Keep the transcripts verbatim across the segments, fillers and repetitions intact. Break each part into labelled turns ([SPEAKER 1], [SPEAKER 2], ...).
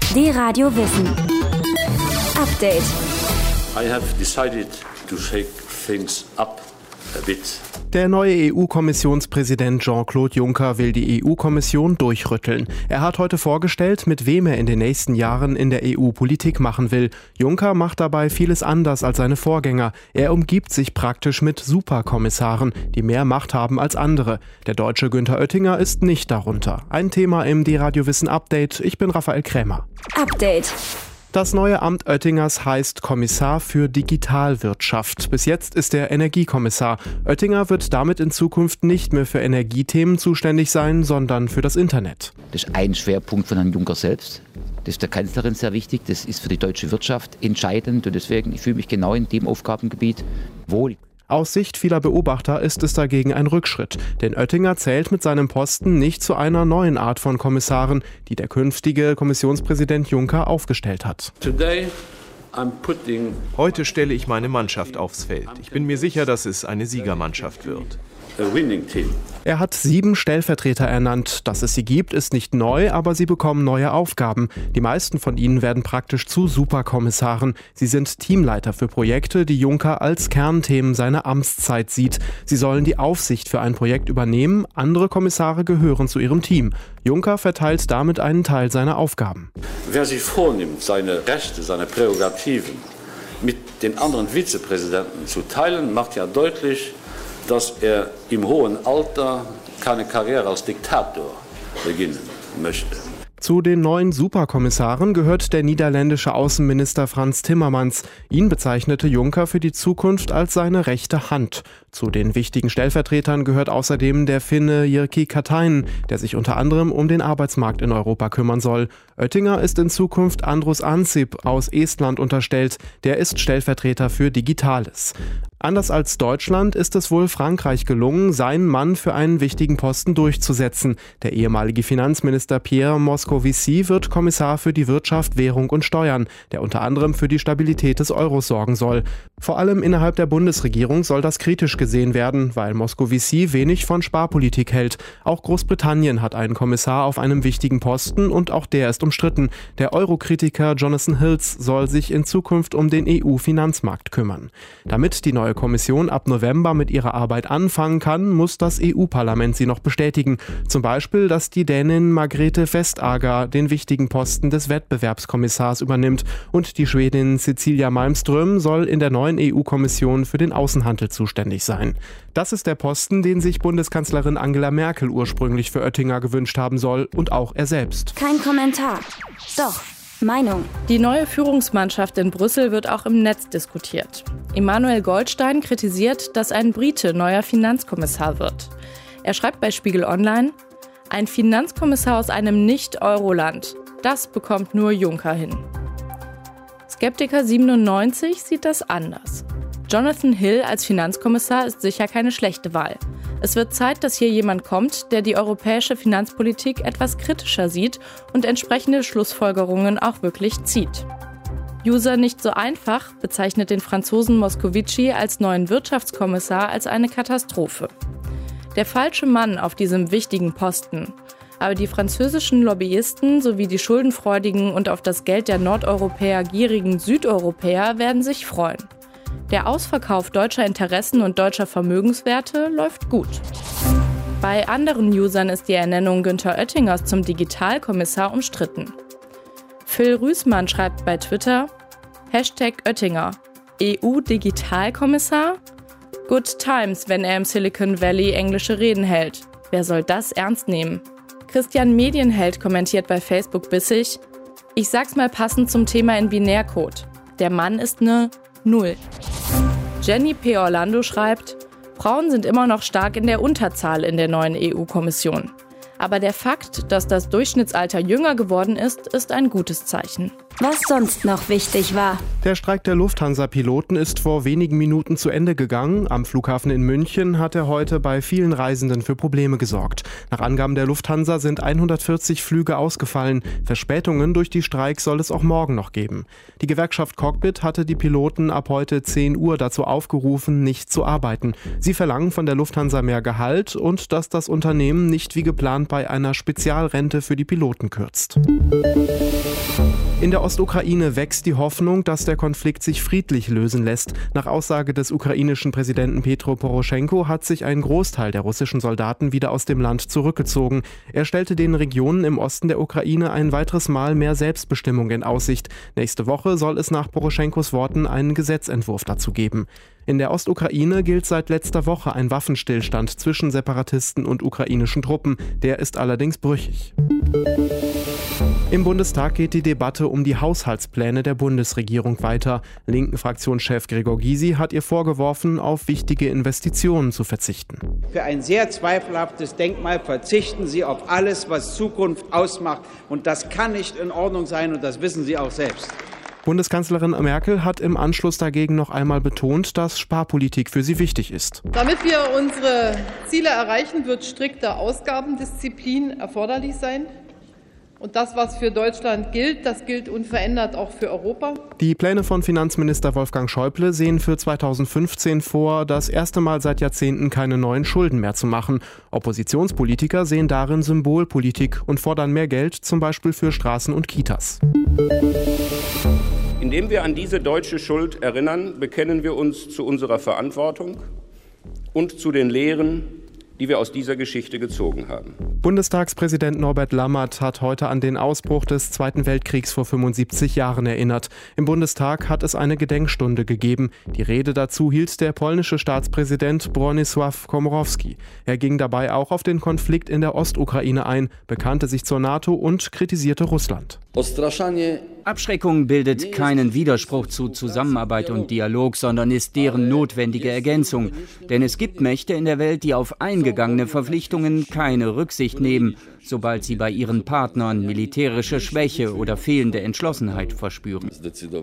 [SPEAKER 1] D-Radio Wissen. Update.
[SPEAKER 2] I have decided to shake things up a bit.
[SPEAKER 3] Der neue E U-Kommissionspräsident Jean-Claude Juncker will die E U-Kommission durchrütteln. Er hat heute vorgestellt, mit wem er in den nächsten Jahren in der E U Politik machen will. Juncker macht dabei vieles anders als seine Vorgänger. Er umgibt sich praktisch mit Superkommissaren, die mehr Macht haben als andere. Der Deutsche Günther Oettinger ist nicht darunter. Ein Thema im D-Radio Wissen Update. Ich bin Raphael Krämer.
[SPEAKER 1] Update.
[SPEAKER 3] Das neue Amt Oettingers heißt Kommissar für Digitalwirtschaft. Bis jetzt ist er Energiekommissar. Oettinger wird damit in Zukunft nicht mehr für Energiethemen zuständig sein, sondern für das Internet.
[SPEAKER 4] Das ist ein Schwerpunkt von Herrn Juncker selbst. Das ist der Kanzlerin sehr wichtig. Das ist für die deutsche Wirtschaft entscheidend. Und deswegen ich fühle mich genau in dem Aufgabengebiet wohl.
[SPEAKER 3] Aus Sicht vieler Beobachter ist es dagegen ein Rückschritt, denn Oettinger zählt mit seinem Posten nicht zu einer neuen Art von Kommissaren, die der künftige Kommissionspräsident Juncker aufgestellt hat.
[SPEAKER 2] Today I'm putting
[SPEAKER 5] Heute stelle ich meine Mannschaft aufs Feld. Ich bin mir sicher, dass es eine Siegermannschaft wird.
[SPEAKER 2] a winning team.
[SPEAKER 3] Er hat sieben Stellvertreter ernannt. Dass es sie gibt, ist nicht neu, aber sie bekommen neue Aufgaben. Die meisten von ihnen werden praktisch zu Superkommissaren. Sie sind Teamleiter für Projekte, die Juncker als Kernthemen seiner Amtszeit sieht. Sie sollen die Aufsicht für ein Projekt übernehmen. Andere Kommissare gehören zu ihrem Team. Juncker verteilt damit einen Teil seiner Aufgaben.
[SPEAKER 2] Wer sich vornimmt, seine Rechte, seine Prärogativen mit den anderen Vizepräsidenten zu teilen, macht ja deutlich, dass er im hohen Alter keine Karriere als Diktator beginnen möchte.
[SPEAKER 3] Zu den neuen Superkommissaren gehört der niederländische Außenminister Frans Timmermans. Ihn bezeichnete Juncker für die Zukunft als seine rechte Hand. Zu den wichtigen Stellvertretern gehört außerdem der Finne Jyrki Katainen, der sich unter anderem um den Arbeitsmarkt in Europa kümmern soll. Oettinger ist in Zukunft Andrus Ansip aus Estland unterstellt. Der ist Stellvertreter für Digitales. Anders als Deutschland ist es wohl Frankreich gelungen, seinen Mann für einen wichtigen Posten durchzusetzen. Der ehemalige Finanzminister Pierre Moscovici wird Kommissar für die Wirtschaft, Währung und Steuern, der unter anderem für die Stabilität des Euros sorgen soll. Vor allem innerhalb der Bundesregierung soll das kritisch gesehen werden, weil Moscovici wenig von Sparpolitik hält. Auch Großbritannien hat einen Kommissar auf einem wichtigen Posten und auch der ist umstritten. Der Euro-Kritiker Jonathan Hills soll sich in Zukunft um den E U-Finanzmarkt kümmern. Damit die neue Kommission ab November mit ihrer Arbeit anfangen kann, muss das E U-Parlament sie noch bestätigen. Zum Beispiel, dass die Dänin Margrethe Vestager den wichtigen Posten des Wettbewerbskommissars übernimmt und die Schwedin Cecilia Malmström soll in der neuen E U-Kommission für den Außenhandel zuständig sein. Das ist der Posten, den sich Bundeskanzlerin Angela Merkel ursprünglich für Oettinger gewünscht haben soll und auch er selbst.
[SPEAKER 1] Kein Kommentar. Doch. Meinung.
[SPEAKER 6] Die neue Führungsmannschaft in Brüssel wird auch im Netz diskutiert. Emanuel Goldstein kritisiert, dass ein Brite neuer Finanzkommissar wird. Er schreibt bei Spiegel Online: Ein Finanzkommissar aus einem Nicht-Euro-Land. Das bekommt nur Juncker hin. Skeptiker siebenundneunzig sieht das anders. Jonathan Hill als Finanzkommissar ist sicher keine schlechte Wahl. Es wird Zeit, dass hier jemand kommt, der die europäische Finanzpolitik etwas kritischer sieht und entsprechende Schlussfolgerungen auch wirklich zieht. User nicht so einfach bezeichnet den Franzosen Moscovici als neuen Wirtschaftskommissar als eine Katastrophe. Der falsche Mann auf diesem wichtigen Posten. Aber die französischen Lobbyisten sowie die schuldenfreudigen und auf das Geld der Nordeuropäer gierigen Südeuropäer werden sich freuen. Der Ausverkauf deutscher Interessen und deutscher Vermögenswerte läuft gut. Bei anderen Usern ist die Ernennung Günther Oettingers zum Digitalkommissar umstritten. Phil Rüßmann schreibt bei Twitter: Hashtag Oettinger, E U-Digitalkommissar? Good times, wenn er im Silicon Valley englische Reden hält. Wer soll das ernst nehmen? Christian Medienheld kommentiert bei Facebook bissig: Ich sag's mal passend zum Thema in Binärcode. Der Mann ist ne Null. Jenny P. Orlando schreibt: Frauen sind immer noch stark in der Unterzahl in der neuen E U-Kommission. Aber der Fakt, dass das Durchschnittsalter jünger geworden ist, ist ein gutes Zeichen.
[SPEAKER 1] Was sonst noch wichtig war.
[SPEAKER 3] Der Streik der Lufthansa-Piloten ist vor wenigen Minuten zu Ende gegangen. Am Flughafen in München hat er heute bei vielen Reisenden für Probleme gesorgt. Nach Angaben der Lufthansa sind hundertvierzig Flüge ausgefallen. Verspätungen durch die Streiks soll es auch morgen noch geben. Die Gewerkschaft Cockpit hatte die Piloten ab heute zehn Uhr dazu aufgerufen, nicht zu arbeiten. Sie verlangen von der Lufthansa mehr Gehalt und dass das Unternehmen nicht wie geplant bei einer Spezialrente für die Piloten kürzt. In der Ostukraine wächst die Hoffnung, dass der Konflikt sich friedlich lösen lässt. Nach Aussage des ukrainischen Präsidenten Petro Poroschenko hat sich ein Großteil der russischen Soldaten wieder aus dem Land zurückgezogen. Er stellte den Regionen im Osten der Ukraine ein weiteres Mal mehr Selbstbestimmung in Aussicht. Nächste Woche soll es nach Poroschenkos Worten einen Gesetzentwurf dazu geben. In der Ostukraine gilt seit letzter Woche ein Waffenstillstand zwischen Separatisten und ukrainischen Truppen. Der ist allerdings brüchig. Im Bundestag geht die Debatte um die Haushaltspläne der Bundesregierung weiter. Linken-Fraktionschef Gregor Gysi hat ihr vorgeworfen, auf wichtige Investitionen zu verzichten.
[SPEAKER 7] Für ein sehr zweifelhaftes Denkmal verzichten Sie auf alles, was Zukunft ausmacht. Und das kann nicht in Ordnung sein, und das wissen Sie auch selbst.
[SPEAKER 3] Bundeskanzlerin Merkel hat im Anschluss dagegen noch einmal betont, dass Sparpolitik für sie wichtig ist.
[SPEAKER 8] Damit wir unsere Ziele erreichen, wird strikte Ausgabendisziplin erforderlich sein. Und das, was für Deutschland gilt, das gilt unverändert auch für Europa.
[SPEAKER 3] Die Pläne von Finanzminister Wolfgang Schäuble sehen für zweitausendfünfzehn vor, das erste Mal seit Jahrzehnten keine neuen Schulden mehr zu machen. Oppositionspolitiker sehen darin Symbolpolitik und fordern mehr Geld, zum Beispiel für Straßen und Kitas.
[SPEAKER 9] Indem wir an diese deutsche Schuld erinnern, bekennen wir uns zu unserer Verantwortung und zu den Lehren, die wir aus dieser Geschichte gezogen haben.
[SPEAKER 3] Bundestagspräsident Norbert Lammert hat heute an den Ausbruch des Zweiten Weltkriegs vor fünfundsiebzig Jahren erinnert. Im Bundestag hat es eine Gedenkstunde gegeben. Die Rede dazu hielt der polnische Staatspräsident Bronisław Komorowski. Er ging dabei auch auf den Konflikt in der Ostukraine ein, bekannte sich zur NATO und kritisierte Russland.
[SPEAKER 10] Abschreckung bildet keinen Widerspruch zu Zusammenarbeit und Dialog, sondern ist deren notwendige Ergänzung. Denn es gibt Mächte in der Welt, die auf eingegangene Verpflichtungen keine Rücksicht nehmen, sobald sie bei ihren Partnern militärische Schwäche oder fehlende Entschlossenheit verspüren.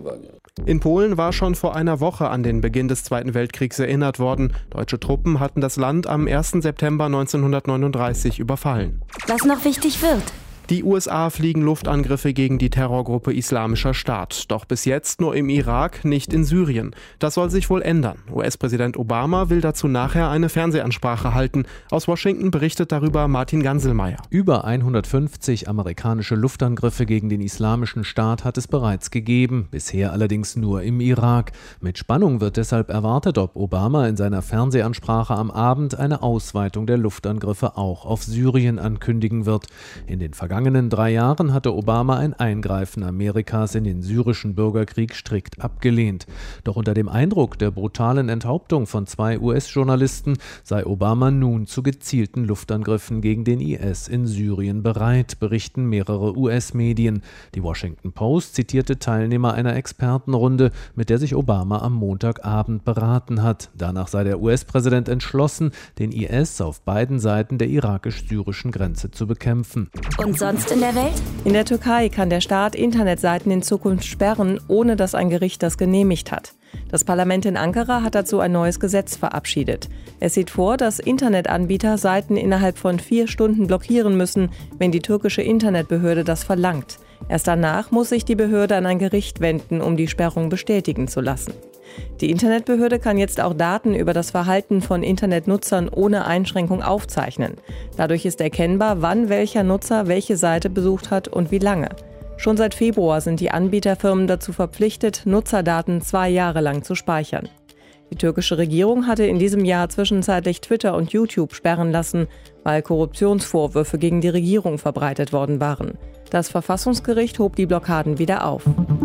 [SPEAKER 3] In Polen war schon vor einer Woche an den Beginn des Zweiten Weltkriegs erinnert worden. Deutsche Truppen hatten das Land am ersten September neunzehnhundertneununddreißig überfallen.
[SPEAKER 1] Was noch wichtig wird.
[SPEAKER 3] Die U S A fliegen Luftangriffe gegen die Terrorgruppe Islamischer Staat. Doch bis jetzt nur im Irak, nicht in Syrien. Das soll sich wohl ändern. U S-Präsident Obama will dazu nachher eine Fernsehansprache halten. Aus Washington berichtet darüber Martin Ganselmeier.
[SPEAKER 11] Über hundertfünfzig amerikanische Luftangriffe gegen den Islamischen Staat hat es bereits gegeben. Bisher allerdings nur im Irak. Mit Spannung wird deshalb erwartet, ob Obama in seiner Fernsehansprache am Abend eine Ausweitung der Luftangriffe auch auf Syrien ankündigen wird. In den vergangenen In den vergangenen drei Jahren hatte Obama ein Eingreifen Amerikas in den syrischen Bürgerkrieg strikt abgelehnt. Doch unter dem Eindruck der brutalen Enthauptung von zwei U S-Journalisten sei Obama nun zu gezielten Luftangriffen gegen den I S in Syrien bereit, berichten mehrere U S-Medien. Die Washington Post zitierte Teilnehmer einer Expertenrunde, mit der sich Obama am Montagabend beraten hat. Danach sei der U S-Präsident entschlossen, den I S auf beiden Seiten der irakisch-syrischen Grenze zu bekämpfen.
[SPEAKER 1] Und sonst in der Welt?
[SPEAKER 6] In der Türkei kann der Staat Internetseiten in Zukunft sperren, ohne dass ein Gericht das genehmigt hat. Das Parlament in Ankara hat dazu ein neues Gesetz verabschiedet. Es sieht vor, dass Internetanbieter Seiten innerhalb von vier Stunden blockieren müssen, wenn die türkische Internetbehörde das verlangt. Erst danach muss sich die Behörde an ein Gericht wenden, um die Sperrung bestätigen zu lassen. Die Internetbehörde kann jetzt auch Daten über das Verhalten von Internetnutzern ohne Einschränkung aufzeichnen. Dadurch ist erkennbar, wann welcher Nutzer welche Seite besucht hat und wie lange. Schon seit Februar sind die Anbieterfirmen dazu verpflichtet, Nutzerdaten zwei Jahre lang zu speichern. Die türkische Regierung hatte in diesem Jahr zwischenzeitlich Twitter und YouTube sperren lassen, weil Korruptionsvorwürfe gegen die Regierung verbreitet worden waren. Das Verfassungsgericht hob die Blockaden wieder auf.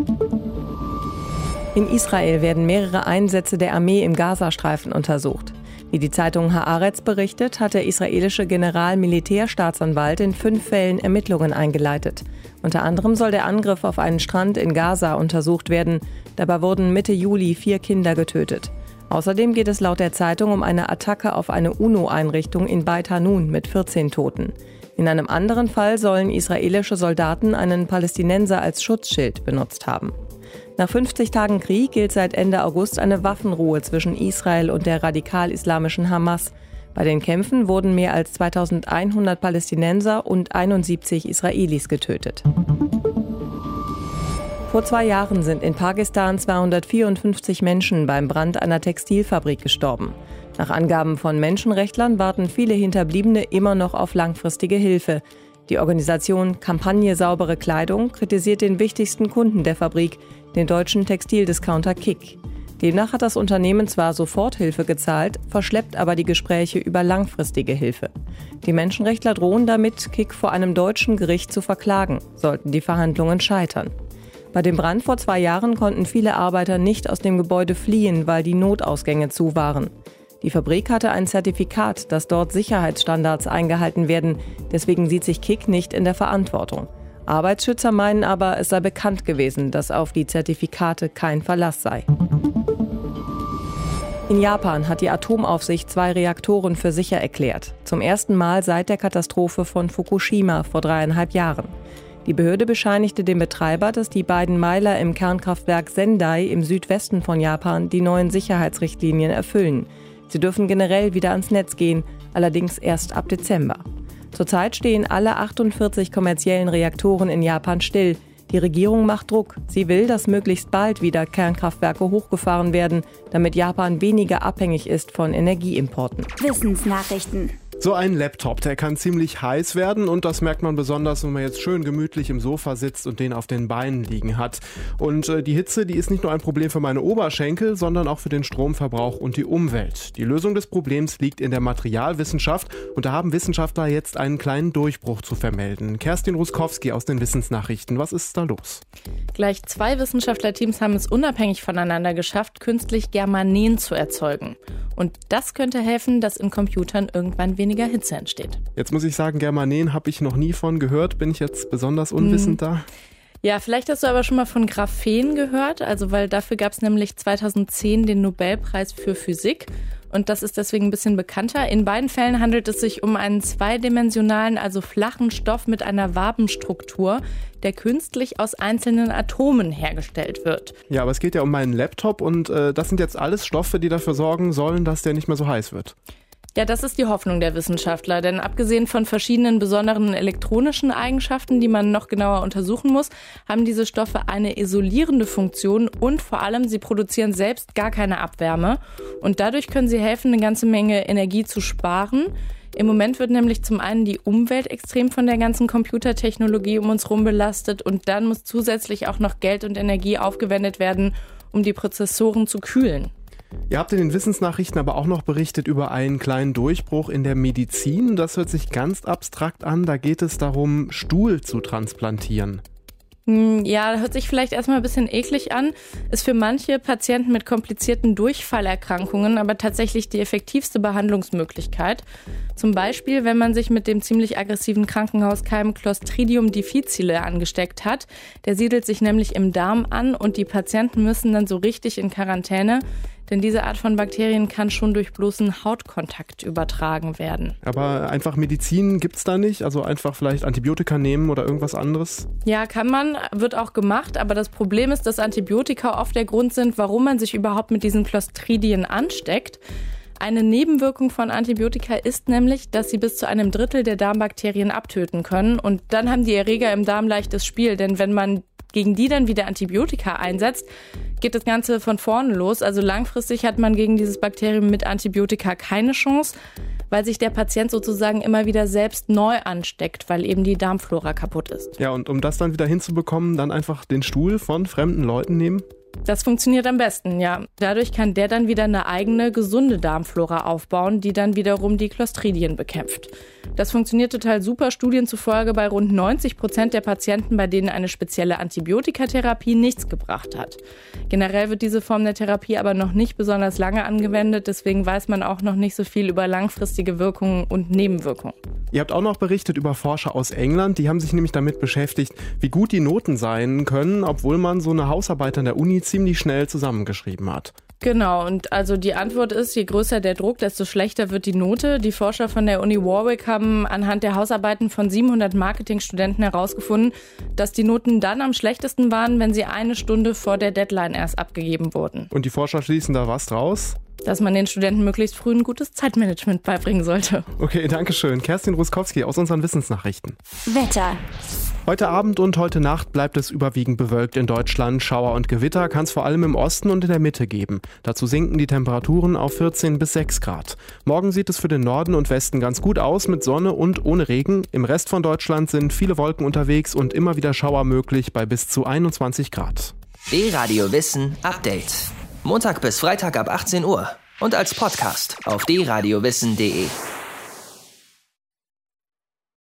[SPEAKER 6] In Israel werden mehrere Einsätze der Armee im Gazastreifen untersucht. Wie die Zeitung Haaretz berichtet, hat der israelische Generalmilitärstaatsanwalt in fünf Fällen Ermittlungen eingeleitet. Unter anderem soll der Angriff auf einen Strand in Gaza untersucht werden. Dabei wurden Mitte Juli vier Kinder getötet. Außerdem geht es laut der Zeitung um eine Attacke auf eine UNO-Einrichtung in Beit Hanun mit vierzehn Toten. In einem anderen Fall sollen israelische Soldaten einen Palästinenser als Schutzschild benutzt haben. Nach fünfzig Tagen Krieg gilt seit Ende August eine Waffenruhe zwischen Israel und der radikal-islamischen Hamas. Bei den Kämpfen wurden mehr als zweitausendeinhundert Palästinenser und einundsiebzig Israelis getötet. Vor zwei Jahren sind in Pakistan zweihundertvierundfünfzig Menschen beim Brand einer Textilfabrik gestorben. Nach Angaben von Menschenrechtlern warten viele Hinterbliebene immer noch auf langfristige Hilfe.
[SPEAKER 12] Die Organisation Kampagne Saubere Kleidung kritisiert den wichtigsten Kunden der Fabrik, den deutschen Textildiscounter Kick. Demnach hat das Unternehmen zwar Soforthilfe gezahlt, verschleppt aber die Gespräche über langfristige Hilfe. Die Menschenrechtler drohen damit, Kick vor einem deutschen Gericht zu verklagen, sollten die Verhandlungen scheitern. Bei dem Brand vor zwei Jahren konnten viele Arbeiter nicht aus dem Gebäude fliehen, weil die Notausgänge zu waren. Die Fabrik hatte ein Zertifikat, dass dort Sicherheitsstandards eingehalten werden. Deswegen sieht sich Kick nicht in der Verantwortung. Arbeitsschützer meinen aber, es sei bekannt gewesen, dass auf die Zertifikate kein Verlass sei. In Japan hat die Atomaufsicht zwei Reaktoren für sicher erklärt. Zum ersten Mal seit der Katastrophe von Fukushima vor dreieinhalb Jahren. Die Behörde bescheinigte dem Betreiber, dass die beiden Meiler im Kernkraftwerk Sendai im Südwesten von Japan die neuen Sicherheitsrichtlinien erfüllen. Sie dürfen generell wieder ans Netz gehen, allerdings erst ab Dezember. Zurzeit stehen alle achtundvierzig kommerziellen Reaktoren in Japan still. Die Regierung macht Druck. Sie will, dass möglichst bald wieder Kernkraftwerke hochgefahren werden, damit Japan weniger abhängig ist von Energieimporten.
[SPEAKER 1] Wissensnachrichten.
[SPEAKER 3] So ein Laptop, der kann ziemlich heiß werden und das merkt man besonders, wenn man jetzt schön gemütlich im Sofa sitzt und den auf den Beinen liegen hat. Und äh, die Hitze, die ist nicht nur ein Problem für meine Oberschenkel, sondern auch für den Stromverbrauch und die Umwelt. Die Lösung des Problems liegt in der Materialwissenschaft und da haben Wissenschaftler jetzt einen kleinen Durchbruch zu vermelden. Kerstin Ruskowski aus den Wissensnachrichten, was ist da los?
[SPEAKER 6] Gleich zwei Wissenschaftlerteams haben es unabhängig voneinander geschafft, künstlich Germanen zu erzeugen. Und das könnte helfen, dass in Computern irgendwann weniger Hitze entsteht.
[SPEAKER 3] Jetzt muss ich sagen, Germanen habe ich noch nie von gehört. Bin ich jetzt besonders unwissend hm. da?
[SPEAKER 6] Ja, vielleicht hast du aber schon mal von Graphen gehört, also weil dafür gab es nämlich zweitausendzehn den Nobelpreis für Physik. Und das ist deswegen ein bisschen bekannter. In beiden Fällen handelt es sich um einen zweidimensionalen, also flachen Stoff mit einer Wabenstruktur, der künstlich aus einzelnen Atomen hergestellt wird.
[SPEAKER 3] Ja, aber es geht ja um meinen Laptop und äh, das sind jetzt alles Stoffe, die dafür sorgen sollen, dass der nicht mehr so heiß wird.
[SPEAKER 6] Ja, das ist die Hoffnung der Wissenschaftler, denn abgesehen von verschiedenen besonderen elektronischen Eigenschaften, die man noch genauer untersuchen muss, haben diese Stoffe eine isolierende Funktion und vor allem, sie produzieren selbst gar keine Abwärme und dadurch können sie helfen, eine ganze Menge Energie zu sparen. Im Moment wird nämlich zum einen die Umwelt extrem von der ganzen Computertechnologie um uns herum belastet und dann muss zusätzlich auch noch Geld und Energie aufgewendet werden, um die Prozessoren zu kühlen.
[SPEAKER 3] Ihr habt in den Wissensnachrichten aber auch noch berichtet über einen kleinen Durchbruch in der Medizin. Das hört sich ganz abstrakt an. Da geht es darum, Stuhl zu transplantieren.
[SPEAKER 6] Ja, hört sich vielleicht erstmal ein bisschen eklig an, ist für manche Patienten mit komplizierten Durchfallerkrankungen aber tatsächlich die effektivste Behandlungsmöglichkeit. Zum Beispiel, wenn man sich mit dem ziemlich aggressiven Krankenhauskeim Clostridium difficile angesteckt hat. Der siedelt sich nämlich im Darm an und die Patienten müssen dann so richtig in Quarantäne. Denn diese Art von Bakterien kann schon durch bloßen Hautkontakt übertragen werden.
[SPEAKER 3] Aber einfach Medizin gibt's da nicht? Also einfach vielleicht Antibiotika nehmen oder irgendwas anderes?
[SPEAKER 6] Ja, kann man, wird auch gemacht. Aber das Problem ist, dass Antibiotika oft der Grund sind, warum man sich überhaupt mit diesen Clostridien ansteckt. Eine Nebenwirkung von Antibiotika ist nämlich, dass sie bis zu einem Drittel der Darmbakterien abtöten können. Und dann haben die Erreger im Darm leichtes Spiel. Denn wenn man gegen die dann wieder Antibiotika einsetzt, geht das Ganze von vorne los. Also langfristig hat man gegen dieses Bakterium mit Antibiotika keine Chance, weil sich der Patient sozusagen immer wieder selbst neu ansteckt, weil eben die Darmflora kaputt ist.
[SPEAKER 3] Ja, und um das dann wieder hinzubekommen, dann einfach den Stuhl von fremden Leuten nehmen?
[SPEAKER 6] Das funktioniert am besten, ja. Dadurch kann der dann wieder eine eigene, gesunde Darmflora aufbauen, die dann wiederum die Clostridien bekämpft. Das funktioniert total super. Studien zufolge bei rund neunzig Prozent der Patienten, bei denen eine spezielle Antibiotikatherapie nichts gebracht hat. Generell wird diese Form der Therapie aber noch nicht besonders lange angewendet. Deswegen weiß man auch noch nicht so viel über langfristige Wirkungen und Nebenwirkungen.
[SPEAKER 3] Ihr habt auch noch berichtet über Forscher aus England. Die haben sich nämlich damit beschäftigt, wie gut die Noten sein können, obwohl man so eine Hausarbeit an der Uni ziemlich schnell zusammengeschrieben hat.
[SPEAKER 6] Genau, und also die Antwort ist, je größer der Druck, desto schlechter wird die Note. Die Forscher von der Uni Warwick haben anhand der Hausarbeiten von siebenhundert Marketingstudenten herausgefunden, dass die Noten dann am schlechtesten waren, wenn sie eine Stunde vor der Deadline erst abgegeben wurden.
[SPEAKER 3] Und die Forscher schließen da was draus?
[SPEAKER 6] dass man den Studenten möglichst früh ein gutes Zeitmanagement beibringen sollte.
[SPEAKER 3] Okay, danke schön. Kerstin Ruskowski aus unseren Wissensnachrichten.
[SPEAKER 1] Wetter.
[SPEAKER 3] Heute Abend und heute Nacht bleibt es überwiegend bewölkt in Deutschland. Schauer und Gewitter kann es vor allem im Osten und in der Mitte geben. Dazu sinken die Temperaturen auf vierzehn bis sechs Grad. Morgen sieht es für den Norden und Westen ganz gut aus mit Sonne und ohne Regen. Im Rest von Deutschland sind viele Wolken unterwegs und immer wieder Schauer möglich bei bis zu einundzwanzig Grad.
[SPEAKER 13] D-Radio Wissen Update. Montag bis Freitag ab achtzehn Uhr und als Podcast auf d radio wissen punkt de.